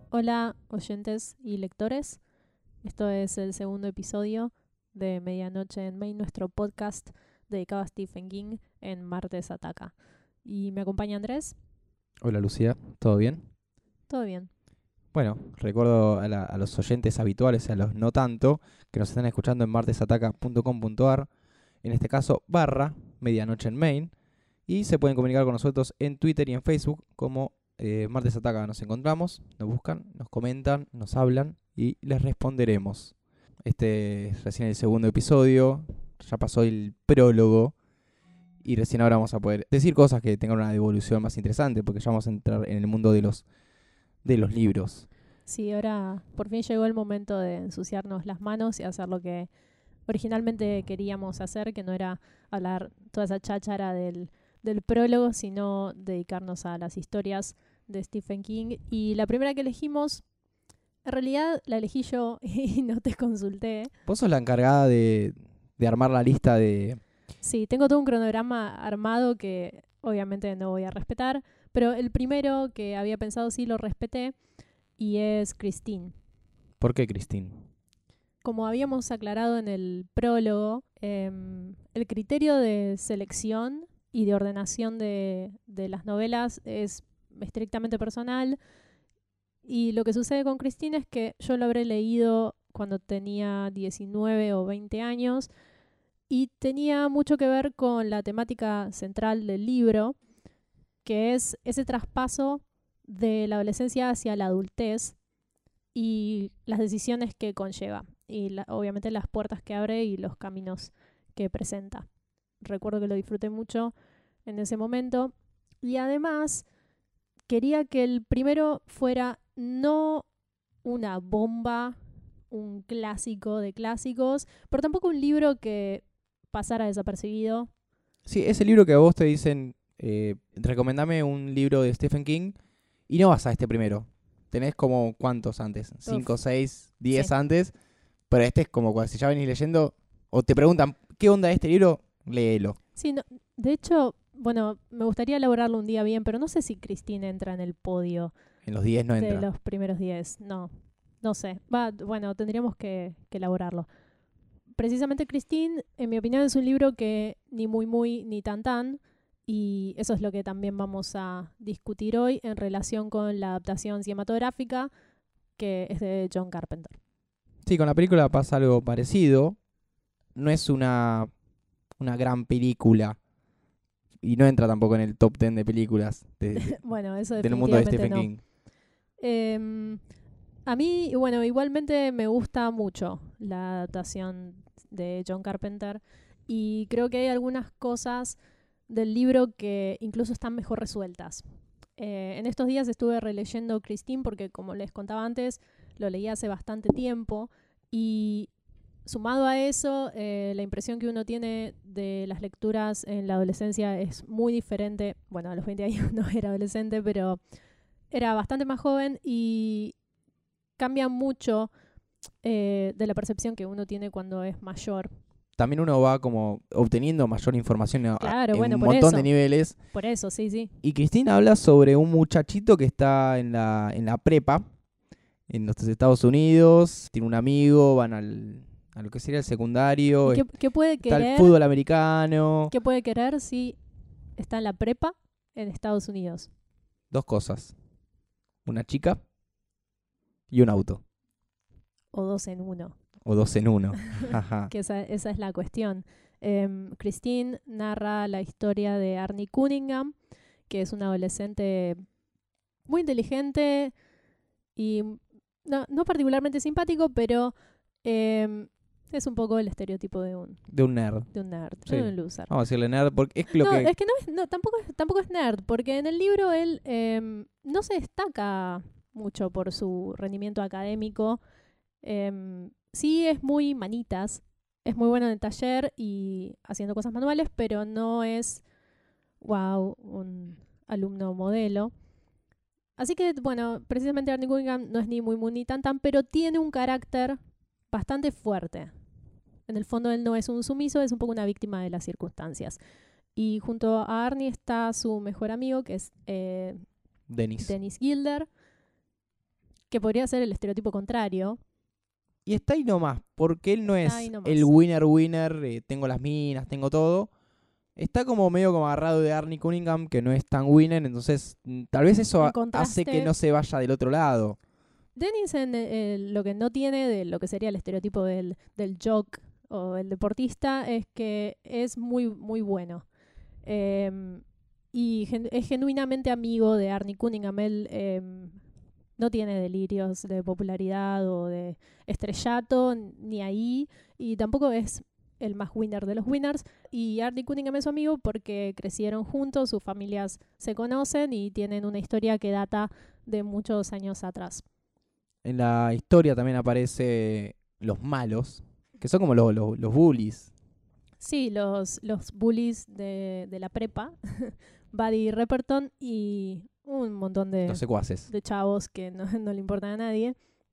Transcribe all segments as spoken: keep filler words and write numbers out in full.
Hola oyentes y lectores, esto es el segundo episodio de Medianoche en Maine, nuestro podcast dedicado a Stephen King en Martes Ataca. Y me acompaña Andrés. Hola Lucía, ¿todo bien? Todo bien. Bueno, recuerdo a, la- a los oyentes habituales y a los no tanto que nos están escuchando en martesataca punto com punto ar, en este caso barra Medianoche en Maine, y se pueden comunicar con nosotros en Twitter y en Facebook como eh, Martes Ataca. Nos encontramos, nos buscan, nos comentan, nos hablan y les responderemos. Este es recién el segundo episodio, ya pasó el prólogo y recién ahora vamos a poder decir cosas que tengan una devolución más interesante porque ya vamos a entrar en el mundo de los de los libros. Sí, ahora por fin llegó el momento de ensuciarnos las manos y hacer lo que originalmente queríamos hacer, que no era hablar toda esa cháchara del, del prólogo, sino dedicarnos a las historias de Stephen King. Y la primera que elegimos, en realidad la elegí yo y no te consulté. Vos sos la encargada de, de armar la lista de... Sí, tengo todo un cronograma armado que obviamente no voy a respetar, pero el primero que había pensado sí lo respeté y es Christine. ¿Por qué, Cristín? Como habíamos aclarado en el prólogo, eh, el criterio de selección y de ordenación de, de las novelas es estrictamente personal, y lo que sucede con Christine es que yo lo habré leído cuando tenía diecinueve o veinte años y tenía mucho que ver con la temática central del libro, que es ese traspaso de la adolescencia hacia la adultez y las decisiones que conlleva, y la, obviamente las puertas que abre y los caminos que presenta. Recuerdo que lo disfruté mucho en ese momento, y además quería que el primero fuera no una bomba, un clásico de clásicos, pero tampoco un libro que pasara desapercibido. Sí, ese libro que a vos te dicen, eh, recomendame un libro de Stephen King y no vas a este primero. Tenés como cuántos antes, cinco, Uf, seis, diez sí. antes, pero este es como cuando si ya venís leyendo o te preguntan, ¿qué onda este libro? Léelo. Sí, no, de hecho, bueno, me gustaría elaborarlo un día bien, pero no sé si Christine entra en el podio En los diez no de entra. los primeros diez. No, no sé. Va, bueno, tendríamos que, que elaborarlo. Precisamente Christine, en mi opinión, es un libro que ni muy muy ni tan tan, y eso es lo que también vamos a discutir hoy en relación con la adaptación cinematográfica, que es de John Carpenter. Sí, con la película pasa algo parecido. No es una, una gran película y no entra tampoco en el top diez de películas de- de- Bueno, eso del mundo de definitivamente Stephen no. King. Eh, a mí, bueno, igualmente me gusta mucho la adaptación de John Carpenter, y creo que hay algunas cosas del libro que incluso están mejor resueltas. Eh, en estos días estuve releyendo Christine porque, como les contaba antes, lo leí hace bastante tiempo, y sumado a eso, eh, la impresión que uno tiene de las lecturas en la adolescencia es muy diferente. Bueno, a los veinte años no era adolescente, pero era bastante más joven, y cambia mucho eh, de la percepción que uno tiene cuando es mayor. También uno va como obteniendo mayor información a- a- Claro, en bueno, un por montón de eso. niveles. Por eso, sí, sí. Y Cristina habla sobre un muchachito que está en la, en la prepa, en los Estados Unidos, tiene un amigo, van al, a lo que sería el ¿Y secundario, qué, qué puede está el querer? fútbol americano, ¿Qué puede querer si está en la prepa en Estados Unidos? dos cosas, una chica y un auto, O dos en uno. o dos en uno. Ajá. Que esa, esa es la cuestión. Eh, Christine narra la historia de Arnie Cunningham, que es un adolescente muy inteligente y no, no particularmente simpático, pero eh, es un poco el estereotipo de un, De un nerd. de un nerd, Sí. de un loser. Vamos a decirle nerd porque es lo No, que... es que no es, no, tampoco es, tampoco es nerd, porque en el libro él eh, no se destaca mucho por su rendimiento académico. Eh, sí es muy manitas, es muy bueno en el taller y haciendo cosas manuales, pero no es, wow, un alumno modelo. Así que, bueno, precisamente Arnie Cunningham no es ni muy muy ni tan tan, pero tiene un carácter bastante fuerte. En el fondo él no es un sumiso, es un poco una víctima de las circunstancias. Y junto a Arnie está su mejor amigo, que es eh, Dennis. Dennis Gilder, que podría ser el estereotipo contrario. Y está ahí nomás, porque él no Está es ahí nomás. el winner winner, eh, tengo las minas, tengo todo. Está como medio como agarrado de Arnie Cunningham, que no es tan winner, entonces mm, tal vez eso En ha- hace que contraste, no se vaya del otro lado. Dennis en eh, lo que no tiene de lo que sería el estereotipo del, del jock o el deportista es que es muy, muy bueno. Eh, y gen- es genuinamente amigo de Arnie Cunningham. Él eh, no tiene delirios de popularidad o de estrellato, ni ahí, y tampoco es el más winner de los winners. Y Arnie Cunningham es su amigo porque crecieron juntos, sus familias se conocen y tienen una historia que data de muchos años atrás. En la historia también aparece los malos, que son como los, los, los bullies. Sí, los, los bullies de, de la prepa, Buddy Repperton y un montón de, Los secuaces. de chavos que no, no le importan a nadie.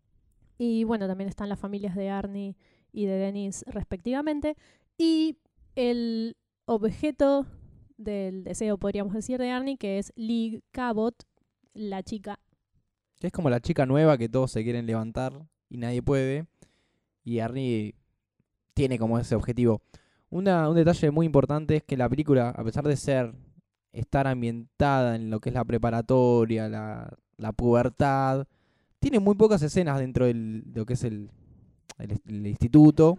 Y bueno, también están las familias de Arnie y de Dennis respectivamente. Y el objeto del deseo, podríamos decir, de Arnie, que es Lee Cabot, la chica. Que es como la chica nueva que todos se quieren levantar y nadie puede. Y Arnie tiene como ese objetivo. Una, un detalle muy importante es que la película, a pesar de ser estar ambientada en lo que es la preparatoria, la, la pubertad, tiene muy pocas escenas dentro del- de lo que es el, el, el instituto.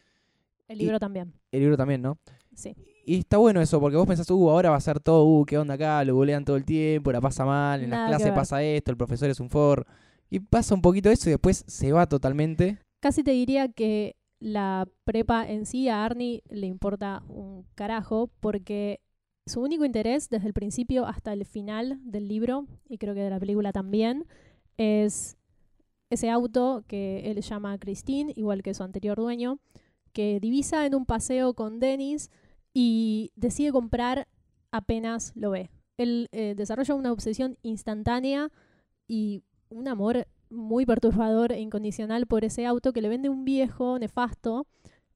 El Y libro también, el libro también, ¿no? sí. Y está bueno eso, porque vos pensás, uh, ahora va a ser todo, uh, qué onda acá, lo golean todo el tiempo, la pasa mal, en las Nada que clases ver. pasa esto, el profesor es un for. Y pasa un poquito eso y después se va totalmente. Casi te diría que la prepa en sí a Arnie le importa un carajo porque su único interés desde el principio hasta el final del libro, y creo que de la película también, es ese auto que él llama Christine, igual que su anterior dueño, que divisa en un paseo con Dennis y decide comprar apenas lo ve. Él eh, desarrolla una obsesión instantánea y un amor muy perturbador e incondicional por ese auto que le vende un viejo nefasto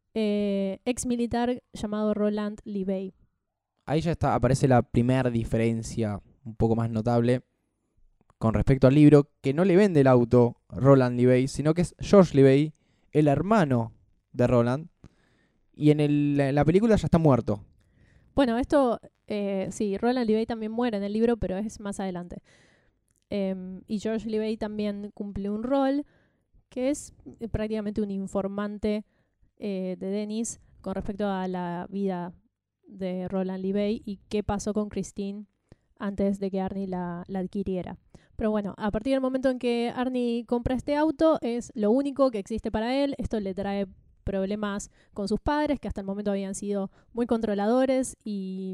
eh, ex militar llamado Roland Levey. Ahí ya está, aparece la primera diferencia un poco más notable con respecto al libro, que no le vende el auto Roland Levey, sino que es George Levey, el hermano de Roland. Y en, el, en la película ya está muerto. Bueno, esto, eh, sí, Roland Levey también muere en el libro, pero es más adelante. Eh, y George Levey también cumple un rol que es eh, prácticamente un informante eh, de Dennis con respecto a la vida de Roland Levey y qué pasó con Christine antes de que Arnie la, la adquiriera. Pero bueno, a partir del momento en que Arnie compra este auto, es lo único que existe para él. Esto le trae problemas con sus padres, que hasta el momento habían sido muy controladores y,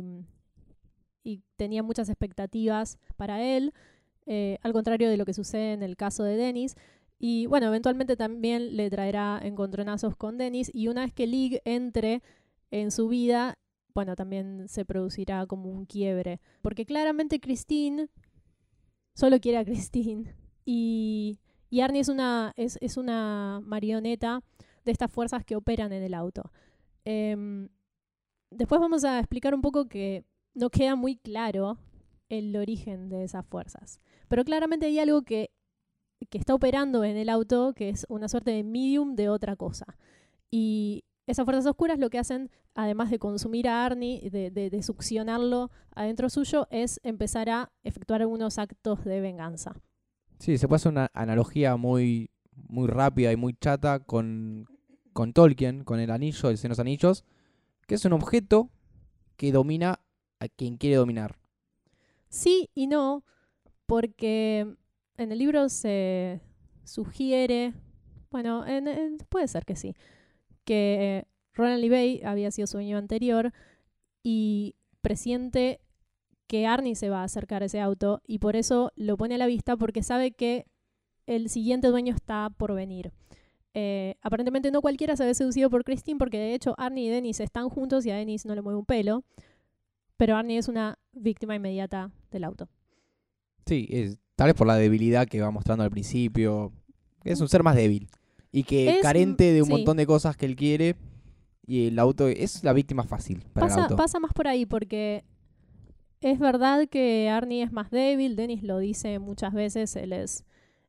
y tenían muchas expectativas para él, eh, al contrario de lo que sucede en el caso de Dennis. Y bueno, eventualmente también le traerá encontronazos con Dennis, y una vez que Lig entre en su vida, bueno, también se producirá como un quiebre. Porque claramente Christine solo quiere a Christine. Y, y Arnie es una, es, es una marioneta de estas fuerzas que operan en el auto. Eh, después vamos a explicar un poco que no queda muy claro el origen de esas fuerzas. Pero claramente hay algo que, que está operando en el auto, que es una suerte de medium de otra cosa. Y esas fuerzas oscuras lo que hacen, además de consumir a Arnie, de, de, de succionarlo adentro suyo, es empezar a efectuar algunos actos de venganza. Sí, se puede hacer una analogía muy, muy rápida y muy chata con, con Tolkien, con el anillo, el Señor de los Anillos, que es un objeto que domina a quien quiere dominar. Sí y no, porque en el libro se sugiere, bueno, en, en, puede ser que sí, que eh, Roland Levey había sido su dueño anterior y presiente que Arnie se va a acercar a ese auto y por eso lo pone a la vista porque sabe que el siguiente dueño está por venir. Eh, aparentemente no cualquiera se ve seducido por Christine porque de hecho Arnie y Dennis están juntos y a Dennis no le mueve un pelo, pero Arnie es una víctima inmediata del auto. Sí, es, tal vez por la debilidad que va mostrando al principio. Es un ser más débil. Y que Es, carente de un sí. montón de cosas que él quiere. Y el auto es la víctima fácil para el Pasa, auto. pasa más por ahí porque es verdad que Arnie es más débil, Dennis lo dice muchas veces, él es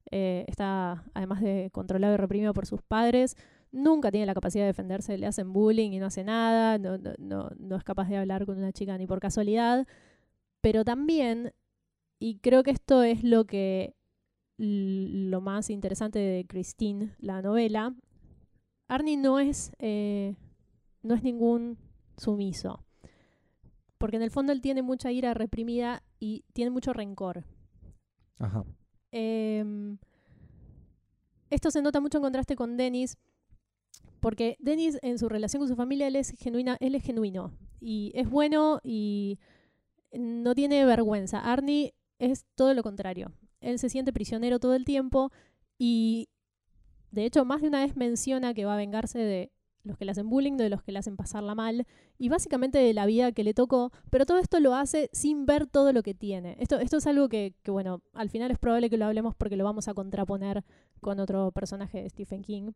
eh, está, además de controlado y reprimido por sus padres, nunca tiene la capacidad de defenderse, le hacen bullying y no hace nada, no, no, no, no es capaz de hablar con una chica ni por casualidad, pero también, y creo que esto es lo que lo más interesante de Christine, la novela, Arnie no es, eh, no es ningún sumiso. Porque en el fondo él tiene mucha ira reprimida y tiene mucho rencor. Ajá. Eh, esto se nota mucho en contraste con Dennis, porque Dennis en su relación con su familia, él es, genuina, él es genuino. Y es bueno y no tiene vergüenza. Arnie es todo lo contrario. Él se siente prisionero todo el tiempo y de hecho más de una vez menciona que va a vengarse de los que le hacen bullying, de los que le hacen pasarla mal y básicamente de la vida que le tocó, pero todo esto lo hace sin ver todo lo que tiene. Esto, esto es algo que, que, bueno, al final es probable que lo hablemos porque lo vamos a contraponer con otro personaje de Stephen King.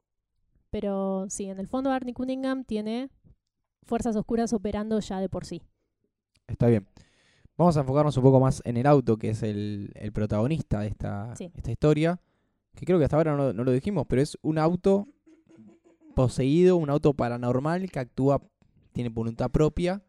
Pero sí, en el fondo Arnie Cunningham tiene fuerzas oscuras operando ya de por sí. Está bien. Vamos a enfocarnos un poco más en el auto, que es el, el protagonista de esta, Sí. esta historia, que creo que hasta ahora no, no lo dijimos, pero es un auto poseído, un auto paranormal que actúa, tiene voluntad propia,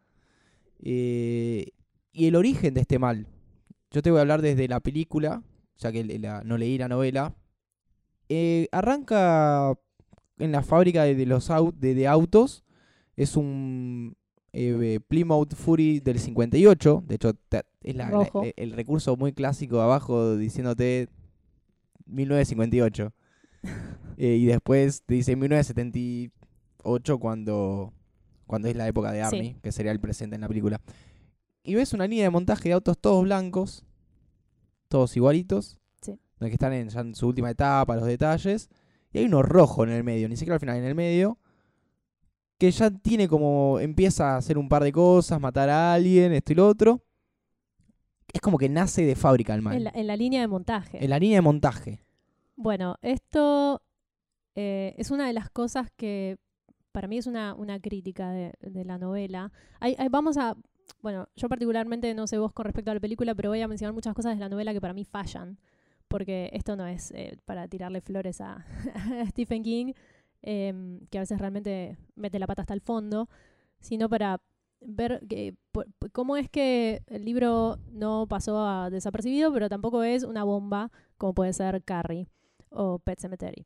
eh, y el origen de este mal. Yo te voy a hablar desde la película, ya que la, no leí la novela. Eh, arranca en la fábrica de, de los aut de, de autos, es un eh, Plymouth Fury del cincuenta y ocho, de hecho te, es la, la, el recurso muy clásico de abajo diciéndote mil novecientos cincuenta y ocho. Eh, y después te dice mil novecientos setenta y ocho cuando, cuando es la época de Arnie, sí, que sería el presente en la película. Y ves una línea de montaje de autos todos blancos, todos igualitos, sí, que están en, ya en su última etapa, los detalles. Y hay uno rojo en el medio, ni siquiera al final, en el medio, que ya tiene como, empieza a hacer un par de cosas, matar a alguien, esto y lo otro. Es como que nace de fábrica el mal. En la, en la línea de montaje. En la línea de montaje. Bueno, esto eh, es una de las cosas que para mí es una, una crítica de, de la novela. Hay, hay, vamos a... Bueno, yo particularmente no sé vos con respecto a la película, pero voy a mencionar muchas cosas de la novela que para mí fallan. Porque esto no es eh, para tirarle flores a, a Stephen King, eh, que a veces realmente mete la pata hasta el fondo, sino para ver que, por, cómo es que el libro no pasó a desapercibido, pero tampoco es una bomba como puede ser Carrie o Pet Sematary.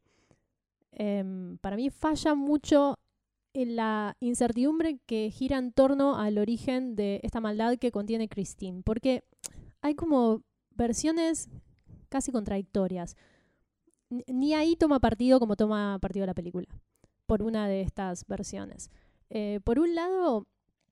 Eh, para mí falla mucho en la incertidumbre que gira en torno al origen de esta maldad que contiene Christine, porque hay como versiones casi contradictorias. Ni ahí toma partido como toma partido la película, por una de estas versiones. Eh, por un lado,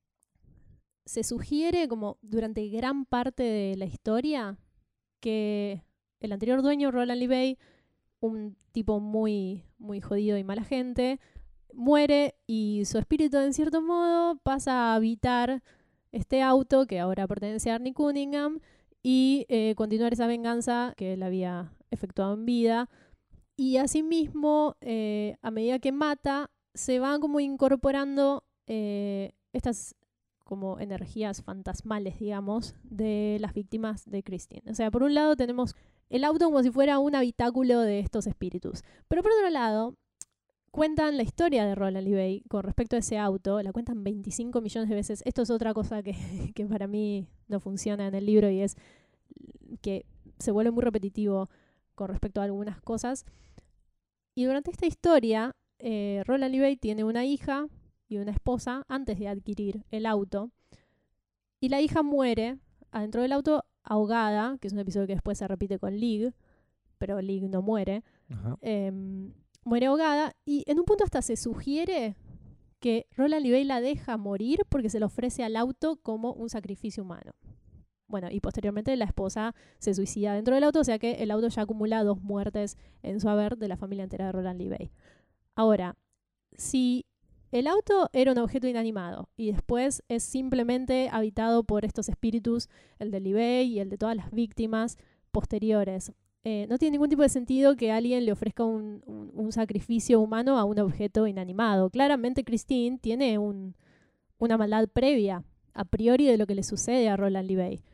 se sugiere como durante gran parte de la historia que el anterior dueño, Roland Levey, un tipo muy, muy jodido y mala gente, muere y su espíritu en cierto modo pasa a habitar este auto que ahora pertenece a Arnie Cunningham y eh, continuar esa venganza que él había efectuado en vida. Y asimismo, eh, a medida que mata, se van como incorporando eh, estas como energías fantasmales, digamos, de las víctimas de Christine. O sea, por un lado tenemos el auto como si fuera un habitáculo de estos espíritus. Pero por otro lado, cuentan la historia de Roland Levey con respecto a ese auto, la cuentan veinticinco millones de veces. Esto es otra cosa que, que para mí no funciona en el libro y es que se vuelve muy repetitivo con respecto a algunas cosas. Y durante esta historia, eh, Roland Levey tiene una hija y una esposa antes de adquirir el auto. Y la hija muere adentro del auto ahogada, que es un episodio que después se repite con Lig, pero Lig no muere. Eh, muere ahogada y en un punto hasta se sugiere que Roland Levey la deja morir porque se le ofrece al auto como un sacrificio humano. Bueno, y posteriormente la esposa se suicida dentro del auto, o sea que el auto ya acumula dos muertes en su haber de la familia entera de Roland Levey. Ahora, si el auto era un objeto inanimado y después es simplemente habitado por estos espíritus, el de Levey y el de todas las víctimas posteriores, eh, no tiene ningún tipo de sentido que alguien le ofrezca un, un, un sacrificio humano a un objeto inanimado. Claramente Christine tiene un, una maldad previa, a priori, de lo que le sucede a Roland Levey.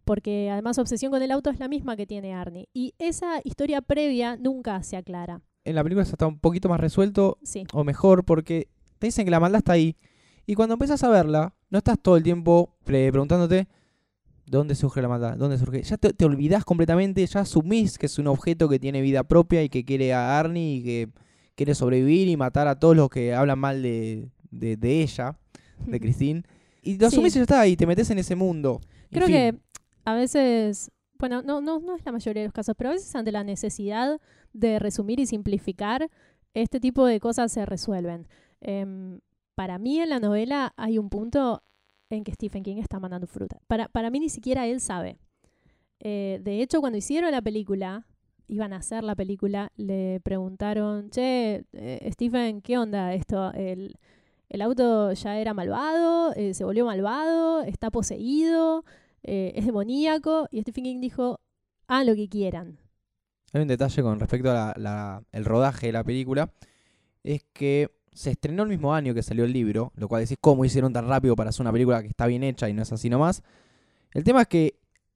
porque además su obsesión con el auto es la misma que tiene Arnie. Y esa historia previa nunca se aclara. En la película está un poquito más resuelto, Sí. o mejor, porque te dicen que la maldad está ahí. Y cuando empiezas a verla, no estás todo el tiempo pre- preguntándote dónde surge la maldad, dónde surge. Ya te, te olvidás completamente, ya asumís que es un objeto que tiene vida propia y que quiere a Arnie y que quiere sobrevivir y matar a todos los que hablan mal de, de, de ella, de Christine. Y lo asumís Sí. y ya está, y te metes en ese mundo. En Creo fin. que a veces, bueno, no, no, no es la mayoría de los casos, pero a veces ante la necesidad de resumir y simplificar, este tipo de cosas se resuelven. Em, para mí en la novela hay un punto en que Stephen King está mandando fruta. Para, para mí ni siquiera él sabe. Eh, de hecho, cuando hicieron la película, iban a hacer la película, le preguntaron, che, eh, Stephen, ¿qué onda esto? El, el auto ya era malvado, eh, se volvió malvado, está poseído, eh, es demoníaco. Y Stephen King dijo, hagan lo que quieran. Hay un detalle con respecto al rodaje de la película, es que se estrenó el mismo año que salió el libro, lo cual decís, ¿cómo hicieron tan rápido para hacer una película que está bien hecha y no es así nomás? El tema es que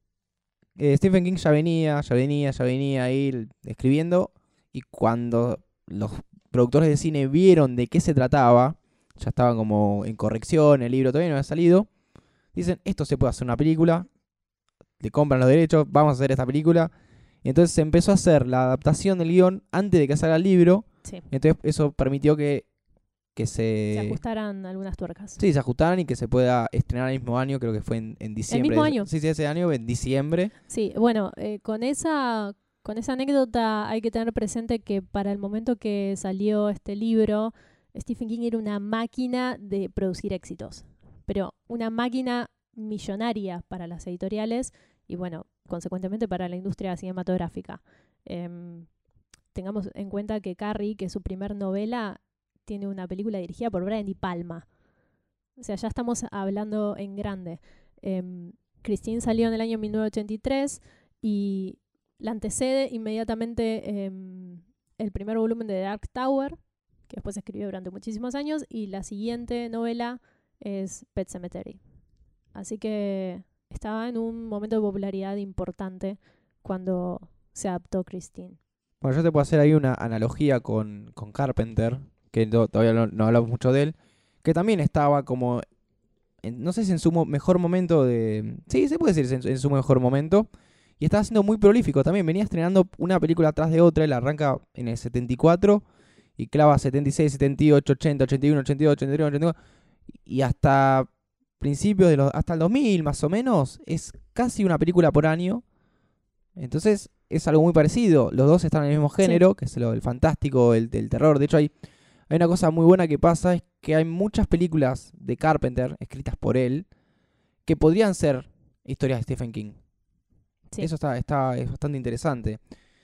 eh, Stephen King ya venía, ya venía, ya venía ahí escribiendo, y cuando los productores de cine vieron de qué se trataba, ya estaban como en corrección, el libro todavía no había salido, dicen, esto se puede hacer una película, le compran los derechos, vamos a hacer esta película. Y entonces se empezó a hacer la adaptación del guión antes de que salga el libro. Sí. Entonces eso permitió que, que se... Se ajustaran algunas tuercas. Sí, se ajustaran y que se pueda estrenar el mismo año, creo que fue en, en diciembre. mismo año? Sí, sí, ese año, en diciembre. Sí, bueno, eh, con esa con esa anécdota hay que tener presente que para el momento que salió este libro, Stephen King era una máquina de producir éxitos, pero una máquina millonaria para las editoriales y bueno, consecuentemente para la industria cinematográfica. Eh, tengamos en cuenta que Carrie, que es su primer novela, tiene una película dirigida por Brian De Palma. O sea, ya estamos hablando en grande. Eh, Christine salió en el año mil novecientos ochenta y tres y la antecede inmediatamente eh, el primer volumen de Dark Tower, que después escribió durante muchísimos años, y la siguiente novela es Pet Sematary. Así que estaba en un momento de popularidad importante cuando se adaptó Christine. Bueno, yo te puedo hacer ahí una analogía con, con Carpenter, que no, todavía no, no hablamos mucho de él, que también estaba como, en, no sé si en su mo- mejor momento de... Sí, se puede decir en, en su mejor momento, y estaba siendo muy prolífico también, venía estrenando una película atrás de otra, él arranca en el setenta y cuatro y clava setenta y seis, setenta y ocho, ochenta, ochenta y uno, ochenta y dos, ochenta y tres, ochenta y cuatro, y hasta principios de los, hasta el dos mil más o menos, es casi una película por año. Entonces es algo muy parecido, los dos están en el mismo género, sí, que es lo, el fantástico, el, el terror. De hecho hay, hay una cosa muy buena que pasa, es que hay muchas películas de Carpenter escritas por él que podrían ser historias de Stephen King. Sí. Eso está, está, es bastante interesante.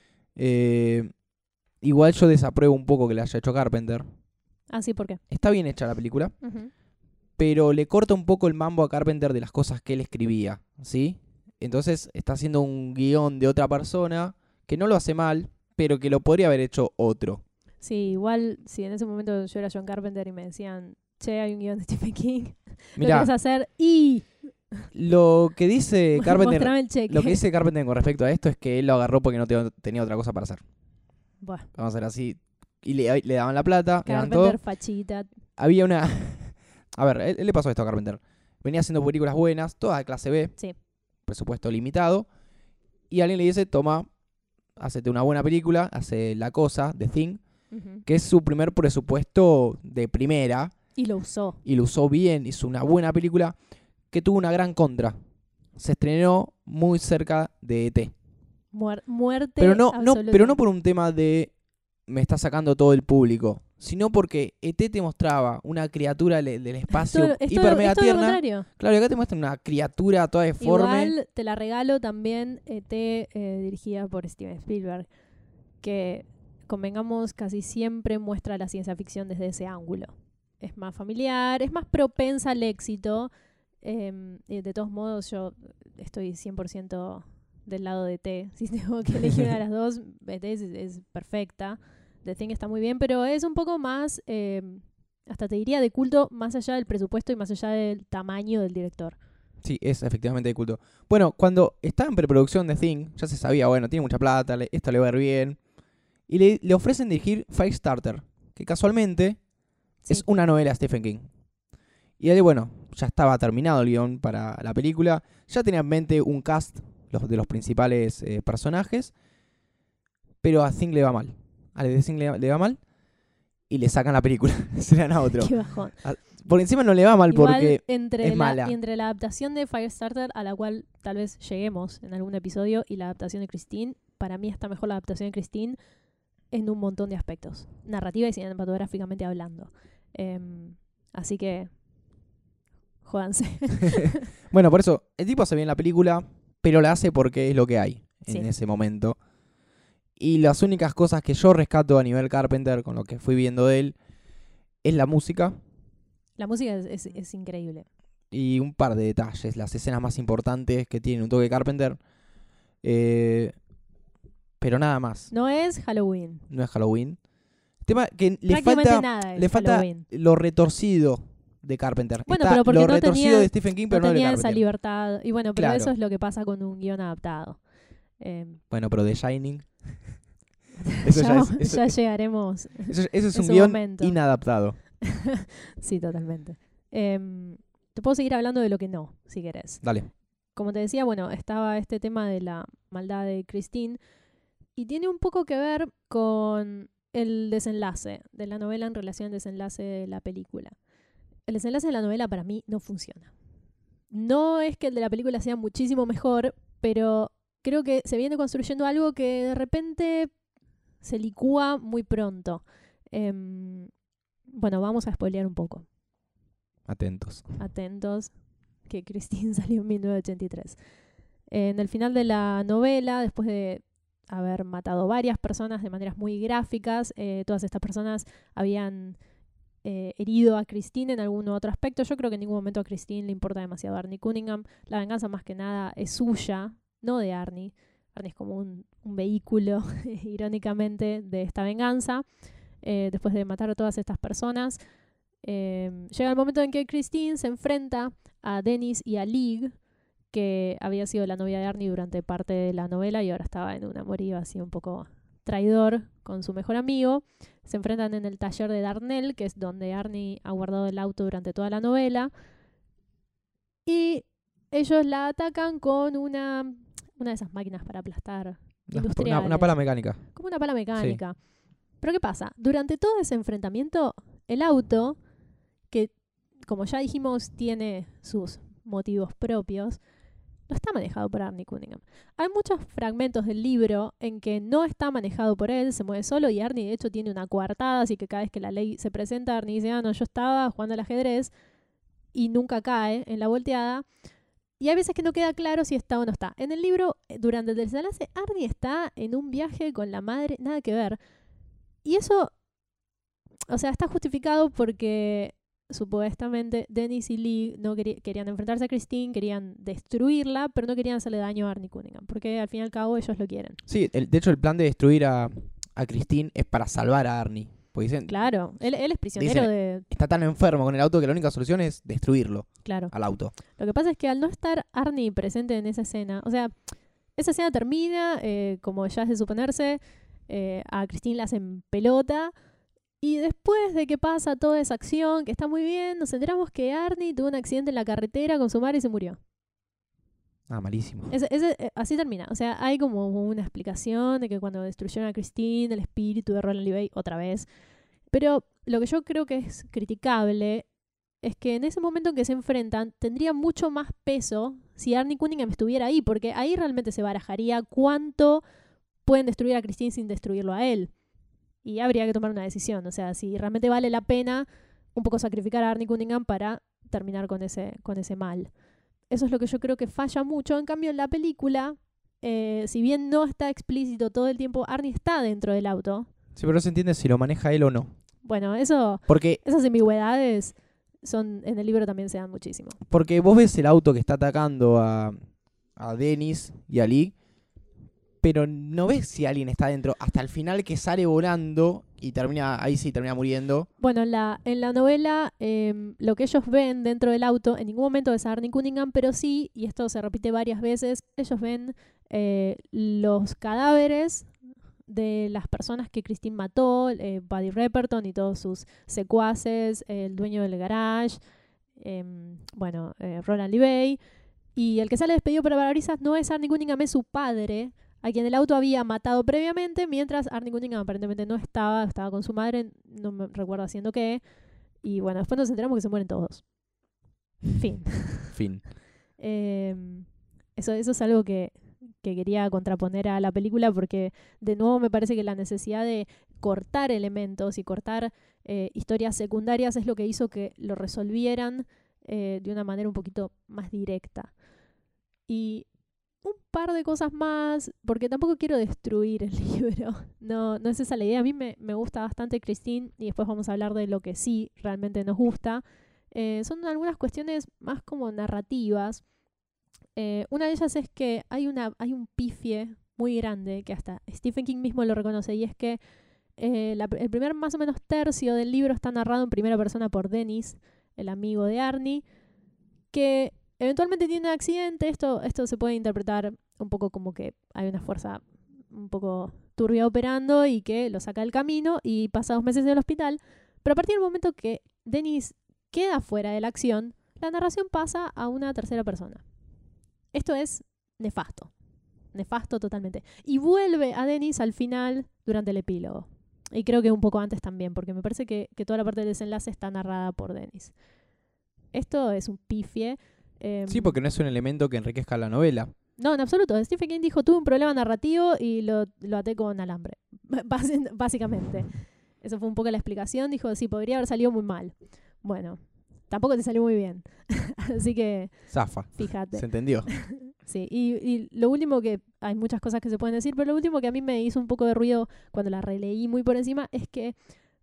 Eh, igual yo desapruebo un poco que le haya hecho Carpenter. Ah, sí, ¿por qué? Está bien hecha la película, uh-huh, pero le corta un poco el mambo a Carpenter de las cosas que él escribía, ¿sí? Entonces está haciendo un guión de otra persona que no lo hace mal, pero que lo podría haber hecho otro. Sí, igual si en ese momento yo era John Carpenter y me decían, che, hay un guión de Stephen King, Mirá, lo querés hacer y... Lo que dice Carpenter, Mostrame el cheque. lo que dice Carpenter con respecto a esto es que él lo agarró porque no te, tenía otra cosa para hacer. Bueno. Vamos a hacer así. Y le, le daban la plata, le daban Carpenter, todo. fachita. Había una... A ver, él, él le pasó esto a Carpenter. Venía haciendo películas buenas, todas de clase B. Sí. Presupuesto limitado. Y alguien le dice, toma, hacete una buena película, hace La Cosa, The Thing, uh-huh, que es su primer presupuesto de primera. Y lo usó. Y lo usó bien, hizo una buena película que tuvo una gran contra. Se estrenó muy cerca de E T. Muer- muerte pero no, no, absoluta. pero no por un tema de me está sacando todo el público, sino porque E T te mostraba una criatura le- del espacio Esto- esto- hiper mega esto es lo tierna. contrario. Claro, y acá te muestra una criatura toda deforme. Igual te la regalo también E T eh, dirigida por Steven Spielberg, que convengamos casi siempre muestra la ciencia ficción desde ese ángulo. Es más familiar, es más propensa al éxito. Eh, y de todos modos yo estoy cien por ciento del lado de E T. Si tengo que elegir una de las dos, E T es, es perfecta. The Thing está muy bien, pero es un poco más, eh, hasta te diría, de culto, más allá del presupuesto y más allá del tamaño del director. Sí, es efectivamente de culto. Bueno, cuando estaba en preproducción de Thing, ya se sabía, bueno, tiene mucha plata, le- esto le va a ir bien. Y le, le ofrecen dirigir Firestarter, que casualmente Sí. es una novela de Stephen King. Y él, bueno, ya estaba terminado el guión para la película. Ya tenía en mente un cast los, de los principales eh, personajes. Pero a Thing le va mal. A Thing le, le va mal. Y le sacan la película. Se le dan a otro. Qué bajón. Por encima no le va mal Igual, porque entre es la, mala. entre la adaptación de Firestarter, a la cual tal vez lleguemos en algún episodio, y la adaptación de Christine, para mí está mejor la adaptación de Christine en un montón de aspectos, narrativa y cinematográficamente hablando. Em, así que, jódanse. Bueno, por eso, el tipo hace bien la película, pero la hace porque es lo que hay en Sí. ese momento. Y las únicas cosas que yo rescato a nivel Carpenter, con lo que fui viendo de él, es la música La música es, es- es increíble. y un par de detalles, las escenas más importantes que tiene un toque Carpenter. Eh, pero nada más, No es Halloween. no es Halloween. El tema que le Prácticamente falta, nada es le falta Halloween. lo retorcido de Carpenter. Bueno, Está pero porque lo no retorcido tenía- de Stephen King, No pero no, de tenía esa Carpenter. libertad. Y bueno, pero Claro. eso es lo que pasa con un guión adaptado. Em, Bueno, pero The Shining, eso ya, ya es, eso, ya llegaremos. eso- eso es en un su guión momento. inadaptado. Sí, totalmente. Em, te puedo seguir hablando de lo que no, si querés. Dale. Como te decía, bueno, estaba este tema de la maldad de Christine y tiene un poco que ver con el desenlace de la novela en relación al desenlace de la película. El desenlace de la novela para mí no funciona. No es que el de la película sea muchísimo mejor, pero creo que se viene construyendo algo que de repente se licúa muy pronto. Em, bueno, vamos a spoilear un poco. Atentos. Atentos, que Christine salió en mil novecientos ochenta y tres. En el final de la novela, después de haber matado varias personas de maneras muy gráficas, eh, todas estas personas habían eh, herido a Christine en algún otro aspecto. Yo creo que en ningún momento a Christine le importa demasiado a Arnie Cunningham. La venganza más que nada es suya, no de Arnie. Arnie es como un, un vehículo, irónicamente, de esta venganza. Eh, después de matar a todas estas personas, eh, llega el momento en que Christine se enfrenta a Dennis y a League, que había sido la novia de Arnie durante parte de la novela y ahora estaba en un amorío así un poco traidor con su mejor amigo. Se enfrentan en el taller de Darnell, que es donde Arnie ha guardado el auto durante toda la novela. Y ellos la atacan con una, una de esas máquinas para aplastar Una, industriales. una pala mecánica. Como una pala mecánica. Pero ¿qué pasa? Durante todo ese enfrentamiento, el auto, que como ya dijimos tiene sus motivos propios, no está manejado por Arnie Cunningham. Hay muchos fragmentos del libro en que no está manejado por él, se mueve solo y Arnie de hecho tiene una coartada, así que cada vez que la ley se presenta, Arnie dice, ah, no, yo estaba jugando al ajedrez y nunca cae en la volteada. Y hay veces que no queda claro si está o no está. En el libro, durante el desenlace, Arnie está en un viaje con la madre, nada que ver. Y eso, o sea, está justificado porque supuestamente Dennis y Lee no querí- querían enfrentarse a Christine, querían destruirla, pero no querían hacerle daño a Arnie Cunningham, porque al fin y al cabo ellos lo quieren. Sí, el- de hecho el plan de destruir a, a Christine es para salvar a Arnie. Porque dicen, Claro, él, él es prisionero Dicen- de... está tan enfermo con el auto que la única solución es destruirlo Claro. al auto. Lo que pasa es que al no estar Arnie presente en esa escena, o sea, esa escena termina, eh, como ya es de suponerse, eh, a Christine la hacen pelota, y después de que pasa toda esa acción, que está muy bien, nos enteramos que Arnie tuvo un accidente en la carretera con su madre y se murió. Ah, malísimo. Ese, ese, eh, así termina. O sea, hay como una explicación de que cuando destruyeron a Christine, el espíritu de Roland Levey, otra vez. Pero lo que yo creo que es criticable es que en ese momento en que se enfrentan, tendría mucho más peso si Arnie Cunningham estuviera ahí, porque ahí realmente se barajaría cuánto pueden destruir a Christine sin destruirlo a él. Y habría que tomar una decisión. O sea, si realmente vale la pena un poco sacrificar a Arnie Cunningham para terminar con ese, con ese mal. Eso es lo que yo creo que falla mucho. En cambio, en la película, eh, si bien no está explícito todo el tiempo, Arnie está dentro del auto. Sí, pero no se entiende si lo maneja él o no. Bueno, eso, Porque, esas ambigüedades son en el libro también se dan muchísimo. porque vos ves el auto que está atacando a, a Dennis y a Lee, pero no ves si alguien está dentro hasta el final que sale volando y termina, ahí sí termina muriendo. Bueno, en la, en la novela eh, lo que ellos ven dentro del auto en ningún momento es a Arnie Cunningham, pero sí, y esto se repite varias veces, ellos ven eh, los cadáveres de las personas que Christine mató, eh, Buddy Repperton y todos sus secuaces, eh, el dueño del garage, eh, bueno, eh, Roland Levey. Y el que sale despedido por parabrisas no es Arnie Cunningham, es su padre, a quien el auto había matado previamente, mientras Arnie Cunningham aparentemente no estaba, estaba con su madre, no me recuerdo haciendo qué. Y bueno, después nos enteramos que se mueren todos. Fin. Fin. eh, eso, eso es algo que, que quería contraponer a la película, porque de nuevo me parece que la necesidad de cortar elementos y cortar eh, historias secundarias es lo que hizo que lo resolvieran eh, de una manera un poquito más directa. Y un par de cosas más, porque tampoco quiero destruir el libro. No, no es esa la idea. A mí me, me gusta bastante Christine, y después vamos a hablar de lo que sí realmente nos gusta. Eh, son algunas cuestiones más como narrativas. Eh, una de ellas es que hay, una, hay un pifie muy grande, que hasta Stephen King mismo lo reconoce, y es que eh, la, el primer más o menos tercio del libro está narrado en primera persona por Dennis, el amigo de Arnie, que eventualmente tiene un accidente. Esto, esto se puede interpretar un poco como que hay una fuerza un poco turbia operando y que lo saca del camino y pasa dos meses en el hospital. Pero a partir del momento que Dennis queda fuera de la acción, la narración pasa a una tercera persona. Esto es nefasto. Nefasto totalmente. Y vuelve a Dennis al final durante el epílogo. Y creo que un poco antes también, porque me parece que, que toda la parte del desenlace está narrada por Dennis. Esto es un pifie. Eh, Sí, porque no es un elemento que enriquezca la novela. No, en absoluto. Stephen King dijo, tuve un problema narrativo y lo, lo até con alambre. Bás- básicamente. Eso fue un poco la explicación. Dijo, sí, podría haber salido muy mal. Bueno, tampoco te salió muy bien. Así que, Zafa. fíjate. Se entendió. Sí, y, y lo último que, hay muchas cosas que se pueden decir, pero lo último que a mí me hizo un poco de ruido cuando la releí muy por encima es que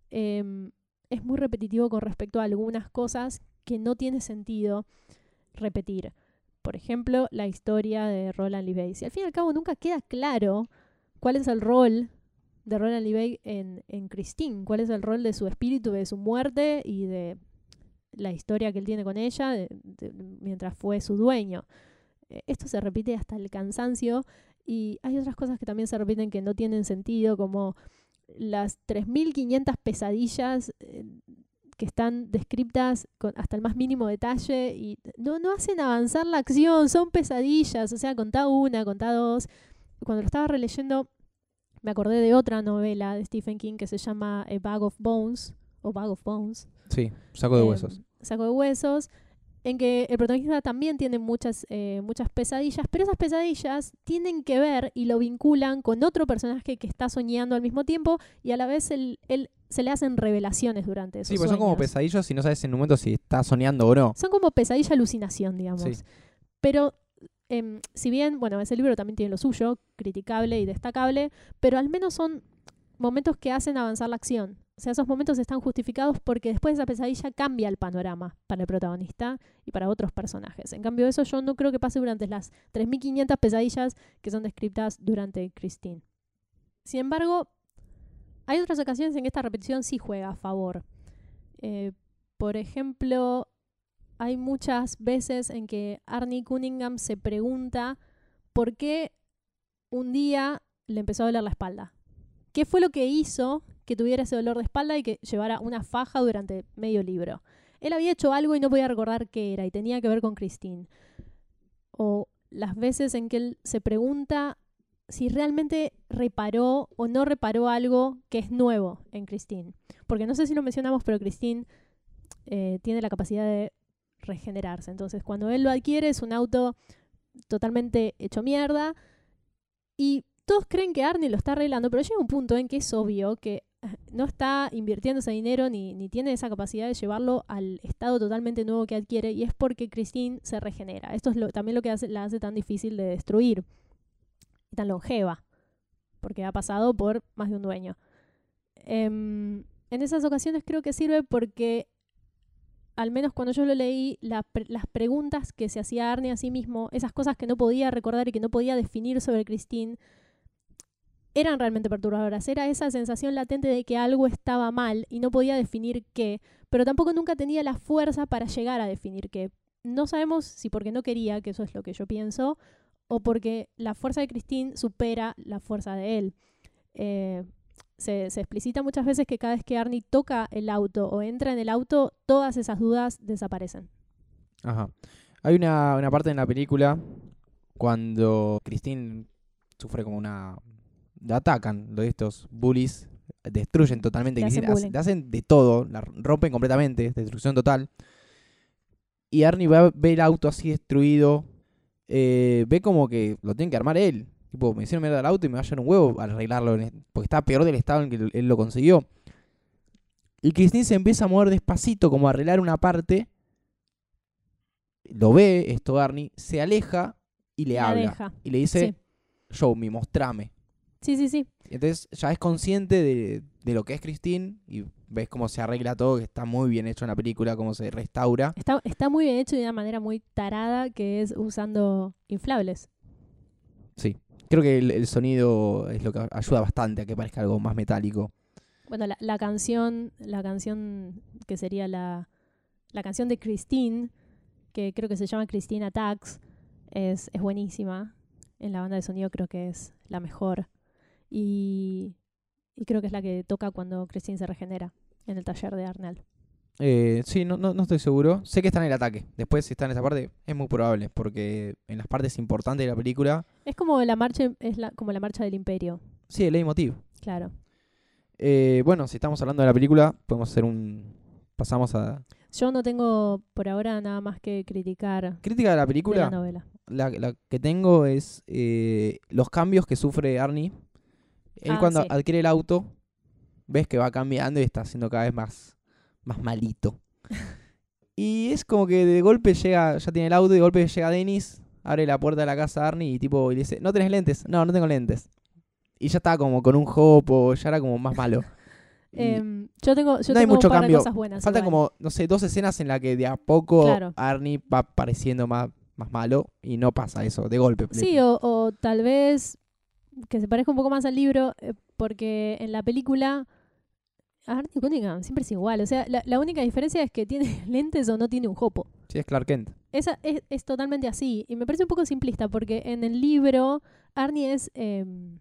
eh, es muy repetitivo con respecto a algunas cosas que no tiene sentido repetir. Por ejemplo, la historia de Roland Levey. Si al fin y al cabo nunca queda claro cuál es el rol de Roland Levey en, en Christine, cuál es el rol de su espíritu, de su muerte y de la historia que él tiene con ella de, de, mientras fue su dueño. Esto se repite hasta el cansancio, y hay otras cosas que también se repiten que no tienen sentido, como las tres mil quinientas pesadillas eh, que están descritas con hasta el más mínimo detalle y no, no hacen avanzar la acción, son pesadillas, o sea, contá una, contá dos. Cuando lo estaba releyendo me acordé de otra novela de Stephen King que se llama A Bag of Bones, o Bag of Bones. Sí, saco de Eh, huesos. Saco de huesos, en que el protagonista también tiene muchas, eh, muchas pesadillas, pero esas pesadillas tienen que ver y lo vinculan con otro personaje que está soñando al mismo tiempo, y a la vez él, él se le hacen revelaciones durante esos Sí, pues son sueños. como pesadillos y no sabes en un momento si está soñando o no. Son como pesadilla alucinación, digamos. Sí. Pero eh, si bien, bueno, ese libro también tiene lo suyo, criticable y destacable, pero al menos son momentos que hacen avanzar la acción. O sea, esos momentos están justificados porque después de esa pesadilla cambia el panorama para el protagonista y para otros personajes. En cambio, eso yo no creo que pase durante las tres mil quinientas pesadillas que son descritas durante Christine. Sin embargo, hay otras ocasiones en que esta repetición sí juega a favor. Eh, por ejemplo, hay muchas veces en que Arnie Cunningham se pregunta por qué un día le empezó a doler la espalda. ¿Qué fue lo que hizo que tuviera ese dolor de espalda y que llevara una faja durante medio libro? Él había hecho algo y no podía recordar qué era, y tenía que ver con Christine. O las veces en que él se pregunta si realmente reparó o no reparó algo que es nuevo en Christine. Porque no sé si lo mencionamos, pero Christine eh, tiene la capacidad de regenerarse. Entonces, cuando él lo adquiere, es un auto totalmente hecho mierda, y todos creen que Arnie lo está arreglando, pero llega un punto en que es obvio que no está invirtiendo ese dinero ni, ni tiene esa capacidad de llevarlo al estado totalmente nuevo que adquiere, y es porque Christine se regenera. Esto es lo, también lo que hace, la hace tan difícil de destruir y tan longeva, porque ha pasado por más de un dueño. Eh, en esas ocasiones creo que sirve porque, al menos cuando yo lo leí, la pre- las preguntas que se hacía Arnie a sí mismo, esas cosas que no podía recordar y que no podía definir sobre Christine, eran realmente perturbadoras. Era esa sensación latente de que algo estaba mal y no podía definir qué, pero tampoco nunca tenía la fuerza para llegar a definir qué. No sabemos si porque no quería, que eso es lo que yo pienso, o porque la fuerza de Christine supera la fuerza de él. Eh, se, se explicita muchas veces que cada vez que Arnie toca el auto o entra en el auto, todas esas dudas desaparecen. Ajá. Hay una, una parte en la película cuando Christine sufre como una... La atacan, lo de estos bullies, destruyen totalmente. Le hacen Christine, hace- bullying. le hacen de todo, la rompen completamente, destrucción total. Y Arnie va, ve el auto así destruido, eh, ve como que lo tienen que armar él. Tipo, me hicieron mierda el auto y me va a llevar un huevo al arreglarlo, en es- porque está peor del estado en que él, él lo consiguió. Y Christine se empieza a mover despacito, como a arreglar una parte. Lo ve esto Arnie, se aleja y le La habla. deja. Y le dice, Sí. show me, mostrame. Sí, sí, sí. Entonces ya es consciente de, de lo que es Christine y ves cómo se arregla todo, que está muy bien hecho en la película, cómo se restaura. Está, está muy bien hecho de una manera muy tarada, que es usando inflables. Sí, creo que el, el sonido es lo que ayuda bastante a que parezca algo más metálico. Bueno, la, la canción, la canción que sería la, la canción de Christine, que creo que se llama Christine Attacks, es, es buenísima. En la banda de sonido creo que es la mejor. Y, y creo que es la que toca cuando Christine se regenera en el taller de Arnell. Eh, sí, no, no, no estoy seguro. Sé que está en el ataque. Después, si está en esa parte, es muy probable, porque en las partes importantes de la película, Es como la marcha, es la, como la marcha del Imperio, sí, el leitmotiv. claro. Eh, bueno, si estamos hablando de la película, podemos hacer un... Pasamos a... Yo no tengo por ahora nada más que criticar Crítica de la de la película. novela. La, la que tengo es eh, los cambios que sufre Arnie. Él Ah, cuando sí. adquiere el auto, ves que va cambiando y está siendo cada vez más, más malito. Y es como que de golpe llega, ya tiene el auto, y de golpe llega Dennis, abre la puerta de la casa de Arnie y tipo y le dice, ¿no tenés lentes? No, no tengo lentes. Y ya estaba como con un jopo, ya era como más malo. Y Em, yo tengo, yo no hay tengo mucho un par cambio. de cosas buenas. Faltan igual. como, no sé, dos escenas en las que de a poco Claro. Arnie va pareciendo más, más malo y no pasa eso, de golpe. Sí, o, o tal vez que se parezca un poco más al libro, eh, porque en la película Arnie Cunningham siempre es igual. O sea, la, la única diferencia es que tiene lentes o no tiene un jopo. Sí, es Clark Kent. Esa es, es totalmente así. Y me parece un poco simplista, porque en el libro Arnie es em,